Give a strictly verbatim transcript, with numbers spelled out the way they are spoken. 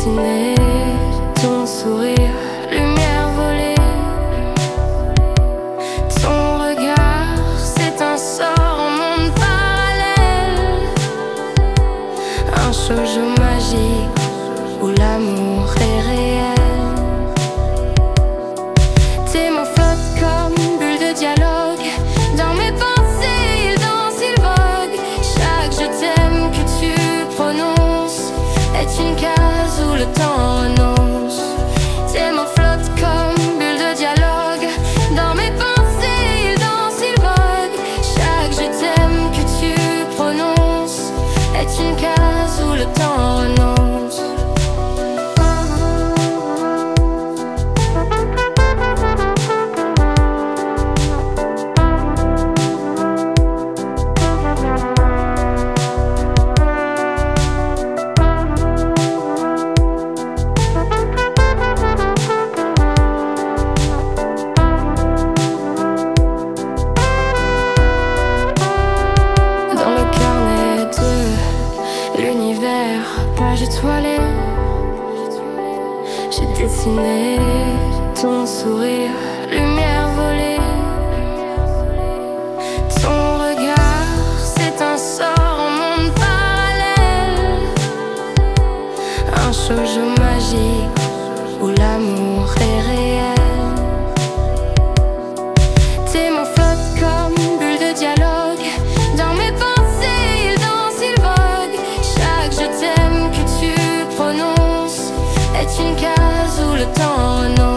dessiné ton sourire, lumière volée. Ton regard, c'est un sort en monde parallèle, un shoujo magique où l'amour est réel. Tes mots flottent comme bulles de dialogue, dans mes pensées ils dansent, ils voguent. Chaque je t'aime que tu prononces est une case où le temps renonce. Tes mots flottent comme bulles de dialogue, dans mes pensées ils dansent, ils voguent. Chaque je t'aime que tu prononces est une case où le temps renonce. L'univers, page étoilée, j'ai dessiné ton sourire, lumière volée. Ton regard, c'est un sort en monde parallèle, un shoujo magique où l'amour est réel. Tes mots flottent comme bulles de dialogue, dans mes pensées ils dansent, ils voguent. Chaque je t'aime que tu prononces est une case où le temps renonce.